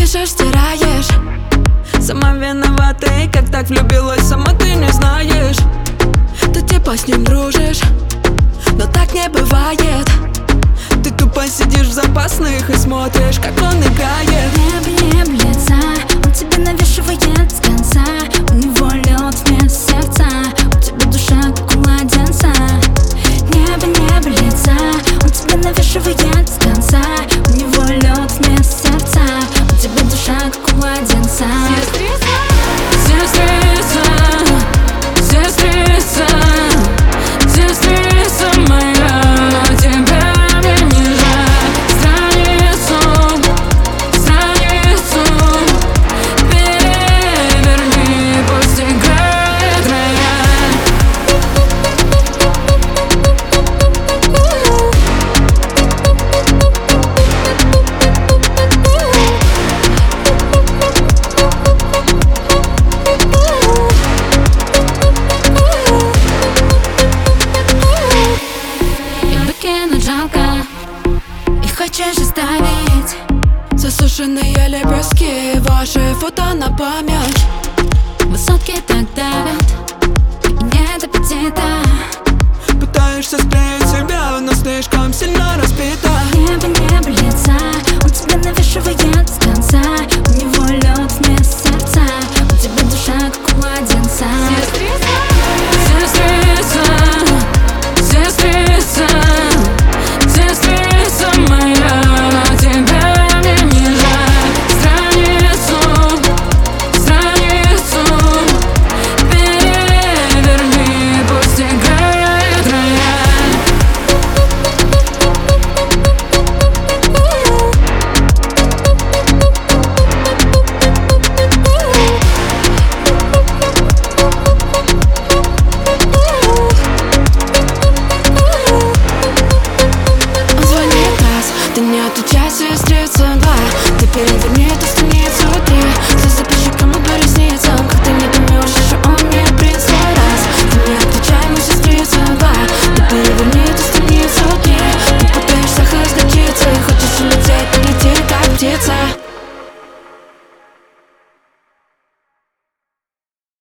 пишешь, стираешь. Сама виновата, и как так влюбилась, сама ты не знаешь. Ты типа с ним дружишь, но так не бывает. Ты тупо сидишь в запасных и смотришь, как он играет. Небо лица, он тебе навешивает с конца. У него лед вместо сердца, у тебя душа как у младенца. Небо лица, он тебе навешивает с конца. У него лед вместо сердца, у тебя душа как у младенца. Сестрица, сестрица, сестрица моя, тебя мне не жаль. Страницу переверни, пусть играет рояль. Жалко, и хочешь оставить Засушенные лепестки, ваши фото на память. высотки так давят, и нет аппетита. Пытаешься склеить себя, но слишком сильно разбита. Небо лица, он тебе навешивает с конца.